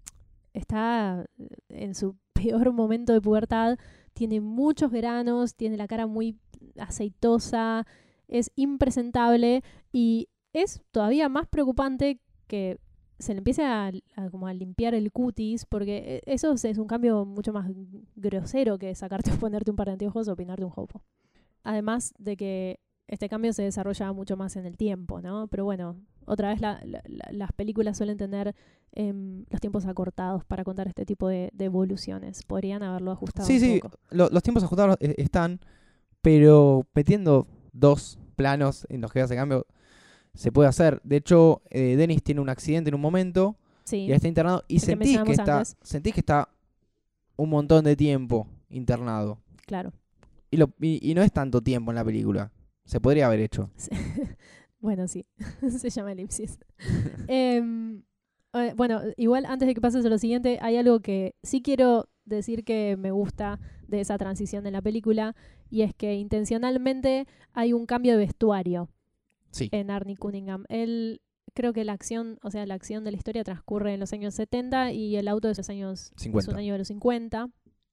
está en su peor momento de pubertad, tiene muchos granos, tiene la cara muy aceitosa, es impresentable y es todavía más preocupante que se le empiece a, a como a limpiar el cutis, porque eso es un cambio mucho más grosero que sacarte o ponerte un par de anteojos o peinarte un jopo. Además de que este cambio se desarrolla mucho más en el tiempo, ¿no? Pero bueno, otra vez la, la, la, las películas suelen tener eh, los tiempos acortados para contar este tipo de, de evoluciones. Podrían haberlo ajustado Sí, un sí, poco. lo- los tiempos ajustados eh, están, pero metiendo dos planos en los que hace cambio se puede hacer. De hecho, eh, Dennis tiene un accidente en un momento Sí, y está internado y el que sentís que, mencionamos está, antes. sentís que está un montón de tiempo internado. claro. Y, lo, y, y no es tanto tiempo en la película. Se podría haber hecho. Bueno, sí, se llama elipsis. Em, eh, bueno, igual antes de que pases a lo siguiente, hay algo que sí quiero decir que me gusta de esa transición en la película, y es que intencionalmente hay un cambio de vestuario Sí. en Arnie Cunningham. Él, creo que la acción, o sea, la acción de la historia transcurre en los años setenta y el auto de esos años cincuenta. es un año de los cincuenta.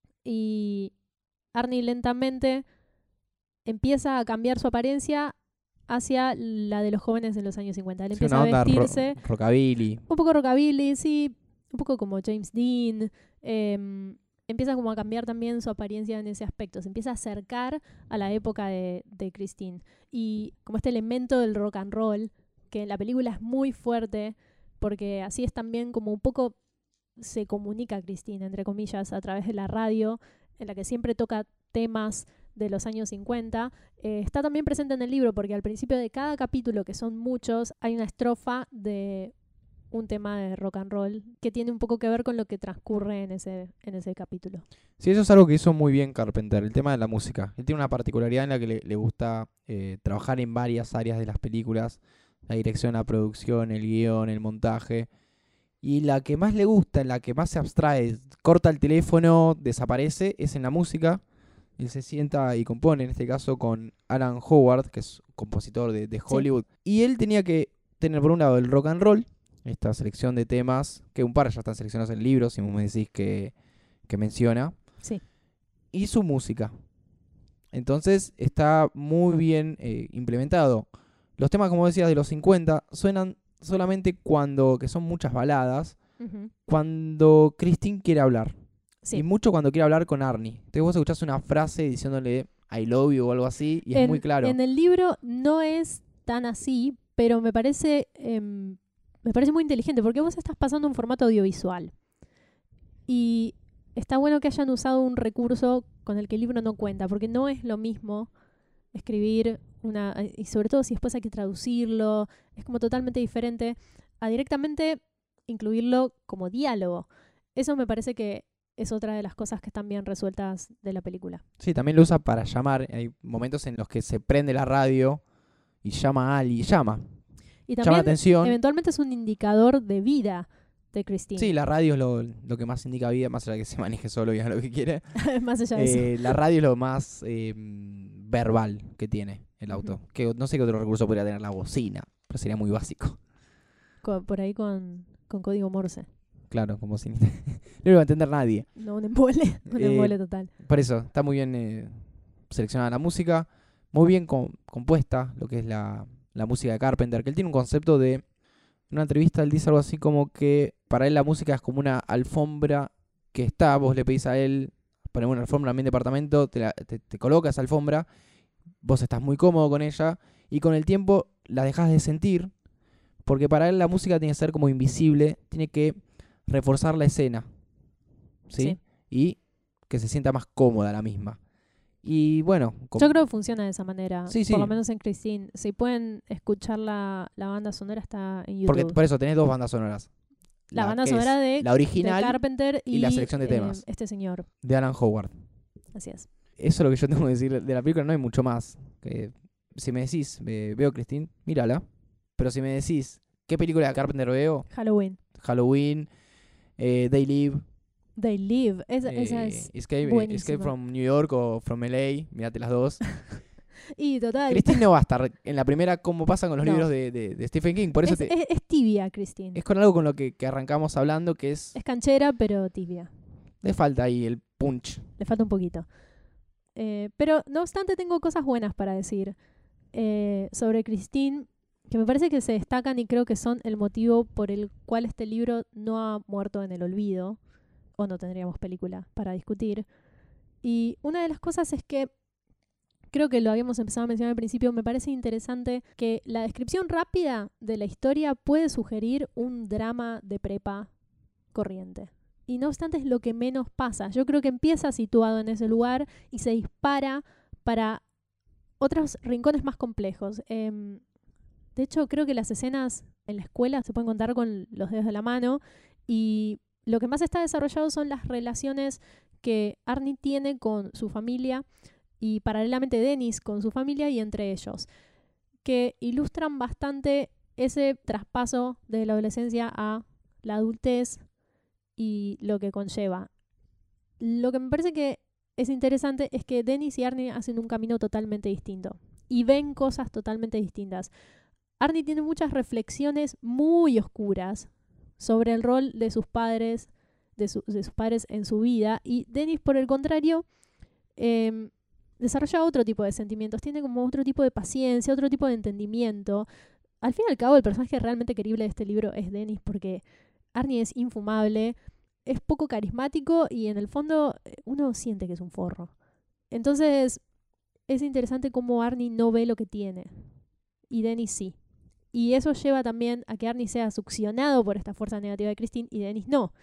Y Arnie lentamente empieza a cambiar su apariencia hacia la de los jóvenes en los años cincuenta. Él Sí, empieza una a onda ro- vestirse rockabilly. un poco rockabilly, sí, un poco como James Dean. Eh, empieza como a cambiar también su apariencia en ese aspecto. Se empieza a acercar a la época de, de Christine. Y como este elemento del rock and roll, que en la película es muy fuerte, porque así es también como un poco se comunica Christine, entre comillas, a través de la radio, en la que siempre toca temas de los años cincuenta. Eh, está también presente en el libro, porque al principio de cada capítulo, que son muchos, hay una estrofa de un tema de rock and roll que tiene un poco que ver con lo que transcurre en ese, en ese capítulo. Sí, eso es algo que hizo muy bien Carpenter, el tema de la música. Él tiene una particularidad en la que le, le gusta eh, trabajar en varias áreas de las películas. La dirección, la producción, el guión, el montaje. Y la que más le gusta, en la que más se abstrae, corta el teléfono, desaparece, es en la música. Él se sienta y compone, en este caso con Alan Howard, que es compositor de, de Hollywood. Sí. Y él tenía que tener por un lado el rock and roll, esta selección de temas, que un par ya están seleccionados en libros, si vos me decís que, que menciona. Sí. Y su música. Entonces está muy bien eh, implementado. Los temas, como decías, de los cincuenta suenan solamente cuando, que son muchas baladas, uh-huh. cuando Christine quiere hablar. Sí. Y mucho cuando quiere hablar con Arnie. Entonces vos escuchás una frase diciéndole I love you o algo así y en, es muy claro. En el libro no es tan así, pero me parece, eh, me parece muy inteligente porque vos estás pasando un formato audiovisual. Y está bueno que hayan usado un recurso con el que el libro no cuenta, porque no es lo mismo escribir una, y sobre todo si después hay que traducirlo, es como totalmente diferente a directamente incluirlo como diálogo. Eso me parece que es otra de las cosas que están bien resueltas de la película. Sí, también lo usa para llamar. Hay momentos en los que se prende la radio y llama a alguien, llama. Y también llama la atención. Eventualmente es un indicador de vida de Christine. Sí, la radio es lo, lo que más indica vida, más allá de que se maneje solo y haga lo que quiere. Más allá de eh, eso. La radio es lo más eh, verbal que tiene el auto. Uh-huh. Que no sé qué otro recurso podría tener la bocina, pero sería muy básico. Con, por ahí con, con código Morse. Claro, como si no lo iba a entender nadie. No, un embole, un eh, embole total. Por eso, está muy bien eh, seleccionada la música, muy bien com- compuesta, lo que es la, la música de Carpenter, que él tiene un concepto de, en una entrevista él dice algo así como que para él la música es como una alfombra que está, vos le pedís a él, ponemos una alfombra en mi departamento, te, la, te, te colocas esa alfombra, vos estás muy cómodo con ella, y con el tiempo la dejás de sentir, porque para él la música tiene que ser como invisible, tiene que reforzar la escena, ¿sí? Sí. Y que se sienta más cómoda la misma. Y bueno... Com- Yo creo que funciona de esa manera, sí, sí. Por lo menos en Christine. Si pueden escuchar la, la banda sonora, está en YouTube. Porque por eso tenés dos bandas sonoras. La, la banda sonora de, la original de Carpenter y, y la selección de temas. Eh, este señor. De Alan Howard. Así es. Eso es lo que yo tengo que decir de la película, no hay mucho más. Que si me decís, eh, veo Christine, mírala. Pero si me decís, ¿qué película de Carpenter veo? Halloween. Halloween, eh, They Live. They Live, esa, eh, esa es Escape, Escape from New York o From L A, mirate las dos. Y total. Christine no va a estar en la primera como pasa con los no. libros de, de, de Stephen King. Por eso es, te, es, es tibia, Christine. Es con algo con lo que, que arrancamos hablando que es... Es canchera, pero tibia. Le falta ahí el punch. Le falta un poquito. Eh, pero no obstante tengo cosas buenas para decir eh, sobre Christine, que me parece que se destacan y creo que son el motivo por el cual este libro no ha muerto en el olvido, o no tendríamos película para discutir. Y una de las cosas es que, creo que lo habíamos empezado a mencionar al principio, me parece interesante que la descripción rápida de la historia puede sugerir un drama de prepa corriente. Y no obstante es lo que menos pasa. Yo creo que empieza situado en ese lugar y se dispara para otros rincones más complejos. Eh, de hecho, creo que las escenas en la escuela se pueden contar con los dedos de la mano y lo que más está desarrollado son las relaciones que Arnie tiene con su familia y paralelamente Dennis con su familia y entre ellos, que ilustran bastante ese traspaso de la adolescencia a la adultez y lo que conlleva. Lo que me parece que es interesante es que Dennis y Arnie hacen un camino totalmente distinto y ven cosas totalmente distintas. Arnie tiene muchas reflexiones muy oscuras sobre el rol de sus padres, de, su, de sus padres en su vida, y Dennis, por el contrario, eh, desarrolla otro tipo de sentimientos, tiene como otro tipo de paciencia, otro tipo de entendimiento. Al fin y al cabo, el personaje realmente querible de este libro es Dennis, porque Arnie es infumable, es poco carismático y en el fondo uno siente que es un forro. Entonces es interesante cómo Arnie no ve lo que tiene y Dennis sí. Y eso lleva también a que Arnie sea succionado por esta fuerza negativa de Christine y Dennis no.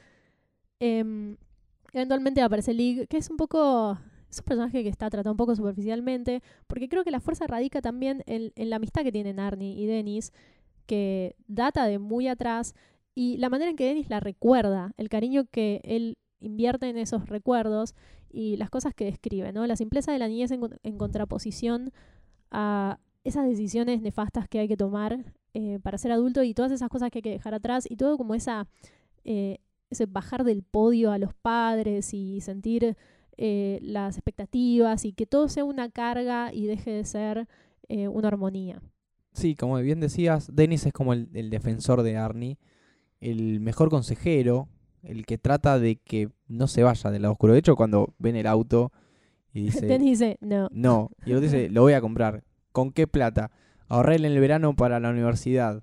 Eh, eventualmente aparece Lig, que es un poco... Es un personaje que está tratado un poco superficialmente, porque creo que la fuerza radica también en, en la amistad que tienen Arnie y Dennis, que data de muy atrás, y la manera en que Dennis la recuerda, el cariño que él invierte en esos recuerdos y las cosas que describe, ¿no? La simpleza de la niñez en, en contraposición a esas decisiones nefastas que hay que tomar eh, para ser adulto y todas esas cosas que hay que dejar atrás y todo como esa eh, ese bajar del podio a los padres y sentir eh, las expectativas y que todo sea una carga y deje de ser eh, una armonía. Sí, como bien decías, Dennis es como el, el defensor de Arnie, el mejor consejero, el que trata de que no se vaya del lado oscuro. De hecho, cuando ven el auto y dice, Dennis dice, no. no, y el otro dice, lo voy a comprar. ¿Con qué plata? Ahorré en el verano para la universidad.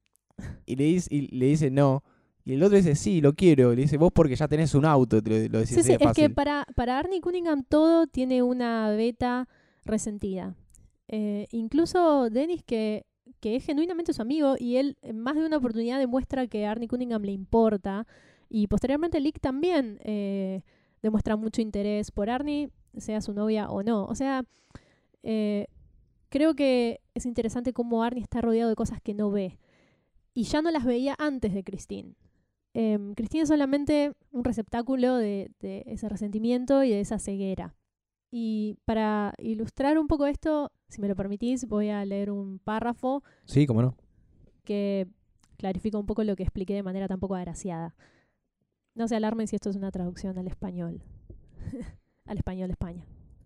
Y le dice, y le dice no. Y el otro dice, sí, lo quiero. Y le dice, vos porque ya tenés un auto, te lo, lo decís Sí, así sí, de es fácil. que para, para Arnie Cunningham todo tiene una beta resentida. Eh, incluso Dennis, que, que es genuinamente su amigo, y él en más de una oportunidad demuestra que a Arnie Cunningham le importa. Y posteriormente Lick también eh, demuestra mucho interés por Arnie, sea su novia o no. O sea, eh, creo que es interesante cómo Arnie está rodeado de cosas que no ve. Y ya no las veía antes de Christine. Eh, Christine es solamente un receptáculo de, de ese resentimiento y de esa ceguera. Y para ilustrar un poco esto, si me lo permitís, voy a leer un párrafo Sí, cómo no. que clarifica un poco lo que expliqué de manera tan poco agraciada. No se alarmen si esto es una traducción al español. Al español de España.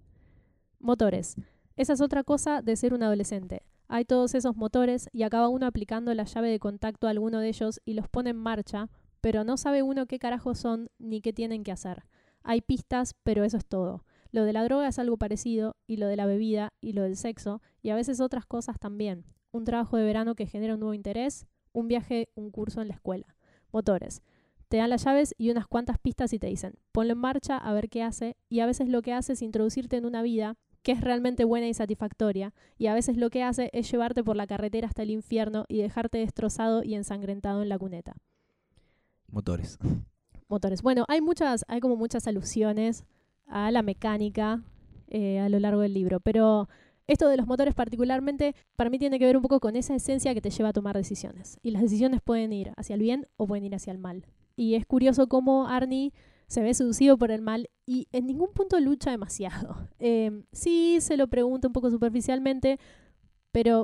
Motores. Esa es otra cosa de ser un adolescente. Hay todos esos motores y acaba uno aplicando la llave de contacto a alguno de ellos y los pone en marcha, pero no sabe uno qué carajos son ni qué tienen que hacer. Hay pistas, pero eso es todo. Lo de la droga es algo parecido, y lo de la bebida, y lo del sexo, y a veces otras cosas también. Un trabajo de verano que genera un nuevo interés, un viaje, un curso en la escuela. Motores. Te dan las llaves y unas cuantas pistas y te dicen, ponlo en marcha a ver qué hace, y a veces lo que hace es introducirte en una vida que es realmente buena y satisfactoria, y a veces lo que hace es llevarte por la carretera hasta el infierno y dejarte destrozado y ensangrentado en la cuneta. Motores. Motores. Bueno, hay muchas, hay como muchas alusiones a la mecánica eh, a lo largo del libro, pero esto de los motores particularmente para mí tiene que ver un poco con esa esencia que te lleva a tomar decisiones, y las decisiones pueden ir hacia el bien o pueden ir hacia el mal. Y es curioso cómo Arnie se ve seducido por el mal y en ningún punto lucha demasiado. Eh, sí se lo pregunta un poco superficialmente, pero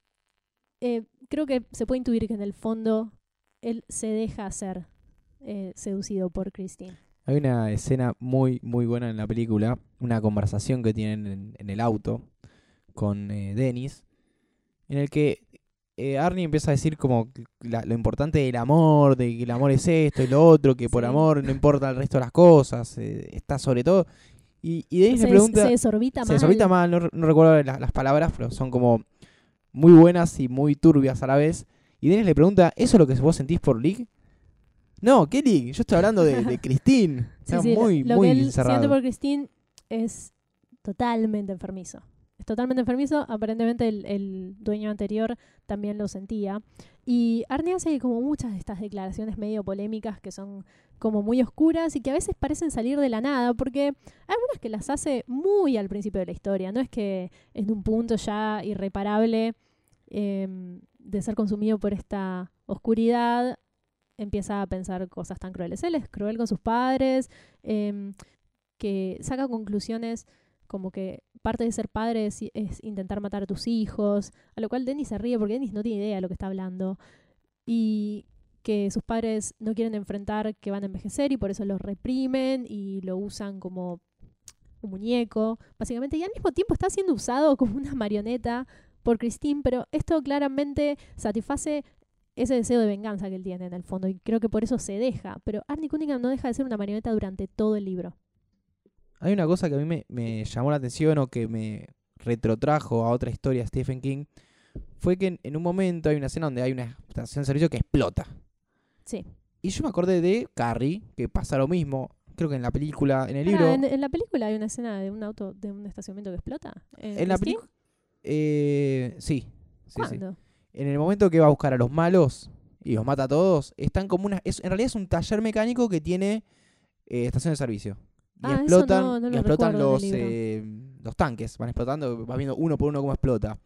eh, creo que se puede intuir que en el fondo él se deja ser eh, seducido por Christine. Hay una escena muy, muy buena en la película, una conversación que tienen en, en el auto con eh, Dennis, en el que eh, Arnie empieza a decir como la, lo importante del amor, de que el amor es esto y lo otro, que por Sí. amor no importa el resto de las cosas, eh, está sobre todo. Y, y Dennis Se, le pregunta... se desorbita se mal. desorbita mal, no, no recuerdo la- las palabras, pero son como muy buenas y muy turbias a la vez. Y Dennis le pregunta, ¿eso es lo que vos sentís por League? No, ¿qué League? Yo estoy hablando de, de Christine. Sí, Está sí, muy, lo, lo muy que él siente encerrado. por Christine es totalmente enfermizo. Es totalmente enfermizo. Aparentemente el, el dueño anterior también lo sentía. Y Arnie hace como muchas de estas declaraciones medio polémicas que son como muy oscuras y que a veces parecen salir de la nada, porque hay algunas que las hace muy al principio de la historia. No es que en un punto ya irreparable eh, de ser consumido por esta oscuridad empieza a pensar cosas tan crueles. Él es cruel con sus padres, eh, que saca conclusiones como que parte de ser padre es, es intentar matar a tus hijos, a lo cual Dennis se ríe porque Dennis no tiene idea de lo que está hablando, y que sus padres no quieren enfrentar que van a envejecer y por eso los reprimen y lo usan como un muñeco, básicamente, y al mismo tiempo está siendo usado como una marioneta por Christine, pero esto claramente satisface ese deseo de venganza que él tiene en el fondo, y creo que por eso se deja. Pero Arnie Cunningham no deja de ser una marioneta durante todo el libro. Hay una cosa que a mí me, me llamó la atención o que me retrotrajo a otra historia de Stephen King, fue que en, en un momento hay una escena donde hay una estación de servicio que explota. Sí. Y yo me acordé de Carrie, que pasa lo mismo. Creo que en la película, en el Pará, libro... en, en la película hay una escena de un auto, de un estacionamiento que explota. ¿En, En la Christine? película... Eh, sí, sí, sí. ¿Cuándo? En el momento que va a buscar a los malos y los mata a todos, están como una... Es, en realidad es un taller mecánico que tiene eh, estación de servicio. Y Ah, eso explotan, no- no y lo explotan recuerdo los, en el libro. eh, los tanques. Van explotando, vas viendo uno por uno cómo explota.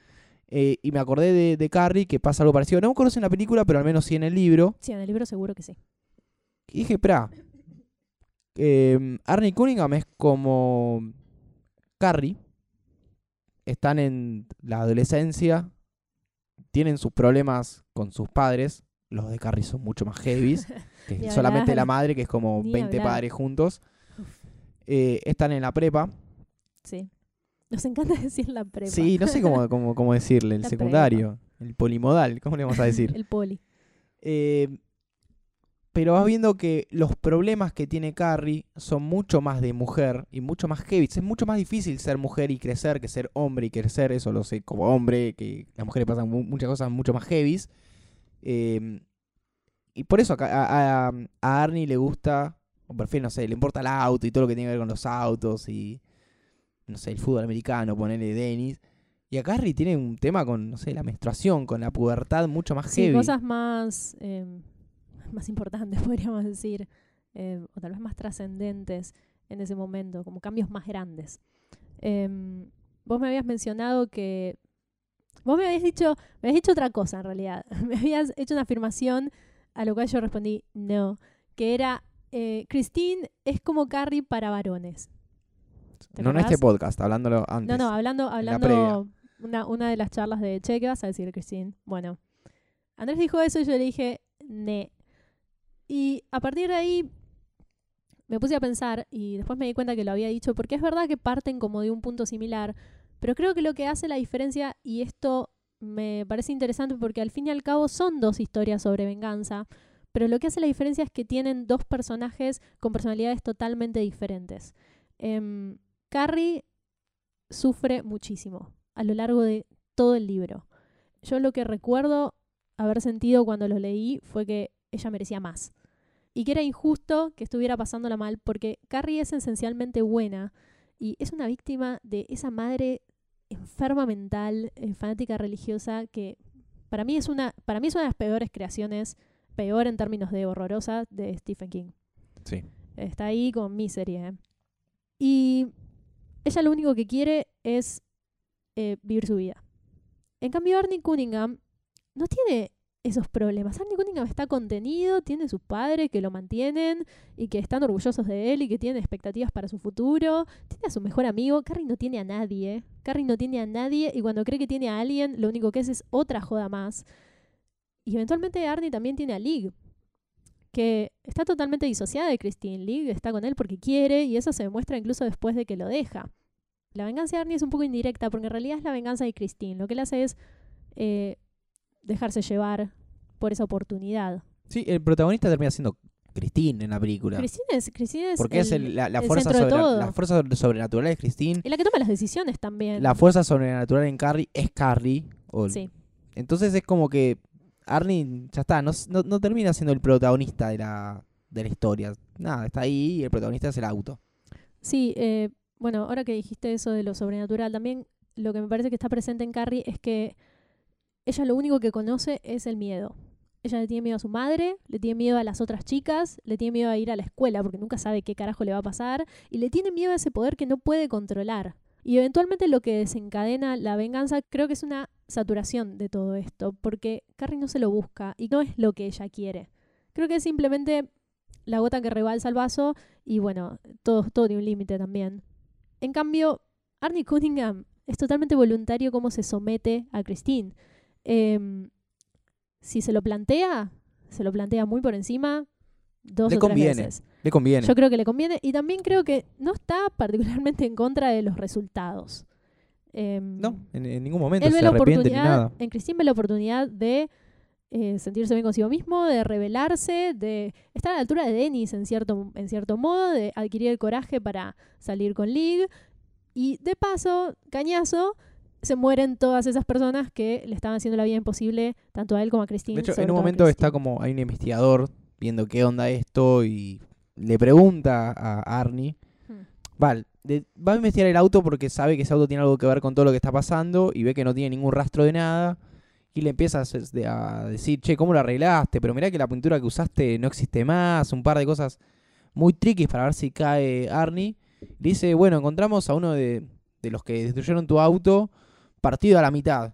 Eh, y me acordé de, de Carrie, que pasa algo parecido. No me acuerdo si en la película, pero al menos sí en el libro. Sí, en el libro seguro que sí. Y dije, espera, eh, Arnie Cunningham es como Carrie. Están en la adolescencia, tienen sus problemas con sus padres, los de Carrie son mucho más heavies, que Ni solamente hablar. la madre, que es como Ni veinte hablar. padres juntos. Uf. Eh, están en la prepa. Sí. Nos encanta decir la prepa. Sí, no sé cómo, cómo, cómo decirle, el La secundario, el polimodal, ¿cómo le vamos a decir? El poli. Eh, pero vas viendo que los problemas que tiene Carrie son mucho más de mujer y mucho más heavy. Es mucho más difícil ser mujer y crecer que ser hombre y crecer. Eso lo sé como hombre, que las mujeres pasan mu- muchas cosas mucho más heavy. Eh, y por eso a, a, a Arnie le gusta, o prefiere, no sé, le importa el auto y todo lo que tiene que ver con los autos y, no sé, el fútbol americano, ponerle Dennis. Y a Carrie tiene un tema con, no sé, la menstruación, con la pubertad mucho más Sí, heavy. cosas más, eh, más importantes, podríamos decir, eh, o tal vez más trascendentes en ese momento, como cambios más grandes. Eh, vos me habías mencionado que... Vos me habías dicho, me habías dicho otra cosa en realidad. Me habías hecho una afirmación a lo cual yo respondí no, que era, eh, Christine es como Carrie para varones. ¿Te No en acordás? este podcast, hablándolo antes. No, no, hablando, la hablando una, una de las charlas de Che, ¿qué vas a decir, Christine? Bueno, Andrés dijo eso y yo le dije, ne. Y a partir de ahí me puse a pensar y después me di cuenta que lo había dicho, porque es verdad que parten como de un punto similar, pero creo que lo que hace la diferencia, y esto me parece interesante porque al fin y al cabo son dos historias sobre venganza, pero lo que hace la diferencia es que tienen dos personajes con personalidades totalmente diferentes. Eh, Carrie sufre muchísimo a lo largo de todo el libro. Yo lo que recuerdo haber sentido cuando lo leí fue que ella merecía más y que era injusto que estuviera pasándola mal, porque Carrie es esencialmente buena y es una víctima de esa madre enferma mental, eh, fanática religiosa, que para mí es una para mí es una de las peores creaciones, peor en términos de horrorosa, de Stephen King. Sí. Está ahí con Misery, ¿eh? Y ella lo único que quiere es eh, vivir su vida. En cambio, Arnie Cunningham no tiene esos problemas. Arnie Cunningham está contenido, tiene sus padres que lo mantienen y que están orgullosos de él y que tienen expectativas para su futuro. Tiene a su mejor amigo. Carrie no tiene a nadie. Carrie no tiene a nadie y cuando cree que tiene a alguien, lo único que es es otra joda más. Y eventualmente Arnie también tiene a Lig, que está totalmente disociada de Christine. Lig está con él porque quiere y eso se demuestra incluso después de que lo deja. La venganza de Arnie es un poco indirecta porque en realidad es la venganza de Christine. Lo que él hace es eh, dejarse llevar por esa oportunidad. Sí, el protagonista termina siendo Christine en la película. Christine es, Christine es Porque el, es el- la, la el fuerza centro de sobrenat- todo. la fuerza sobrenatural es Christine. Y la que toma las decisiones también. La fuerza sobrenatural en Carrie es Carrie. O- Sí. Entonces es como que Arnie, ya está, no, no, no termina siendo el protagonista de la, de la historia. Nada, está ahí y el protagonista es el auto. Sí, eh, bueno, ahora que dijiste eso de lo sobrenatural, también lo que me parece que está presente en Carrie es que ella lo único que conoce es el miedo. Ella le tiene miedo a su madre, le tiene miedo a las otras chicas, le tiene miedo a ir a la escuela porque nunca sabe qué carajo le va a pasar y le tiene miedo a ese poder que no puede controlar. Y eventualmente lo que desencadena la venganza creo que es una saturación de todo esto, porque Carrie no se lo busca y no es lo que ella quiere. Creo que es simplemente la gota que rebalsa el vaso y bueno, todo, todo tiene un límite también. En cambio, Arnie Cunningham es totalmente voluntario cómo se somete a Christine. Eh, si se lo plantea, se lo plantea muy por encima, dos Le o conviene. tres veces. Le conviene. Yo creo que le conviene y también creo que no está particularmente en contra de los resultados. Eh, No, en, en ningún momento él ve se la arrepiente ni oportunidad, nada. en Christine ve la oportunidad de eh, sentirse bien consigo mismo, de rebelarse, de estar a la altura de Dennis en cierto, en cierto modo, de adquirir el coraje para salir con Lig. Y de paso, cañazo, se mueren todas esas personas que le estaban haciendo la vida imposible, tanto a él como a Christine. De hecho, sobre en un todo a momento está Christine. como, hay un investigador viendo qué onda esto y le pregunta a Arnie. Hmm. Vale, de- va a investigar el auto porque sabe que ese auto tiene algo que ver con todo lo que está pasando y ve que no tiene ningún rastro de nada. Y le empieza a, hacer- de- a decir, che, ¿cómo lo arreglaste? Pero mirá que la pintura que usaste no existe más. Un par de cosas muy tricky para ver si cae Arnie. Le dice, bueno, encontramos a uno de, de los que destruyeron tu auto partido a la mitad.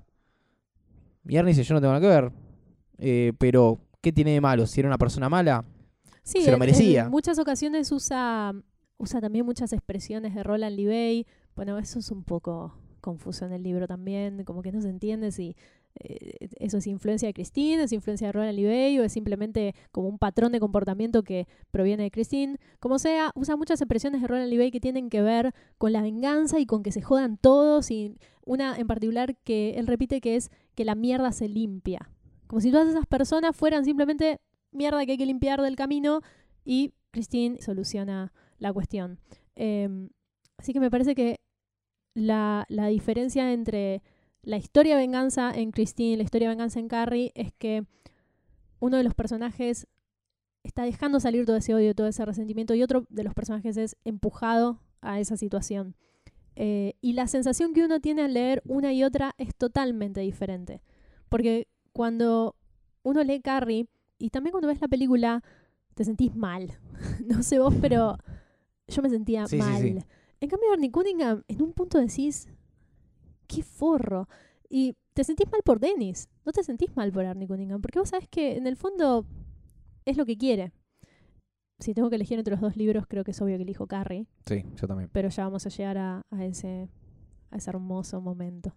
Y Arnie dice, yo no tengo nada que ver. Eh, pero, ¿qué tiene de malo? Si era una persona mala, Sí, se lo en- merecía. En muchas ocasiones usa, usa también muchas expresiones de Roland Levey. Bueno, eso es un poco confuso en el libro también, como que no se entiende si eh, eso es influencia de Christine, es influencia de Roland Levey, o es simplemente como un patrón de comportamiento que proviene de Christine. Como sea, usa muchas expresiones de Roland Levey que tienen que ver con la venganza y con que se jodan todos, y una en particular que él repite, que es que la mierda se limpia. Como si todas esas personas fueran simplemente mierda que hay que limpiar del camino, y Christine soluciona la cuestión. Eh, así que me parece que la, la diferencia entre la historia de venganza en Christine y la historia de venganza en Carrie es que uno de los personajes está dejando salir todo ese odio, todo ese resentimiento, y otro de los personajes es empujado a esa situación. Eh, y la sensación que uno tiene al leer una y otra es totalmente diferente. Porque cuando uno lee Carrie, y también cuando ves la película, te sentís mal. No sé vos, pero yo me sentía Sí, mal. sí, sí. En cambio, Barney Cunningham, en un punto decís, qué forro. Y te sentís mal por Dennis. No te sentís mal por Barney Cunningham. Porque vos sabés que en el fondo es lo que quiere. Si tengo que elegir entre los dos libros, creo que es obvio que elijo Carrie. Sí, yo también. Pero ya vamos a llegar a, a, ese, a ese hermoso momento.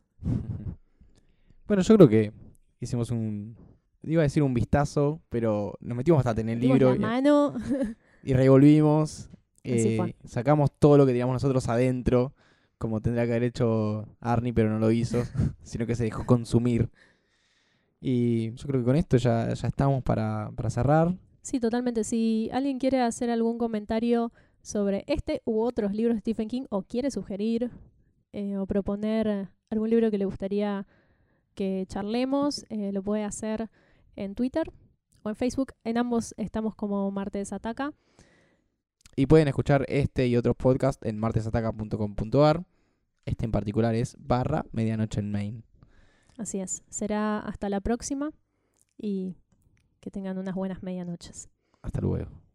Bueno, yo creo que hicimos un... Iba a decir un vistazo, pero nos metimos bastante en el Metimos libro la y, mano. y revolvimos. Así Eh, fue. sacamos todo lo que teníamos nosotros adentro, como tendría que haber hecho Arnie, pero no lo hizo, sino que se dejó consumir. Y yo creo que con esto ya, ya estamos para, para cerrar. Sí, totalmente. Si alguien quiere hacer algún comentario sobre este u otros libros de Stephen King, o quiere sugerir eh, o proponer algún libro que le gustaría que charlemos, eh, lo puede hacer en Twitter o en Facebook. En ambos estamos como Martes Ataca. Y pueden escuchar este y otros podcasts en martesataca punto com punto ar. Este en particular es barra medianoche en Maine. Así es. Será hasta la próxima y que tengan unas buenas medianoches. Hasta luego.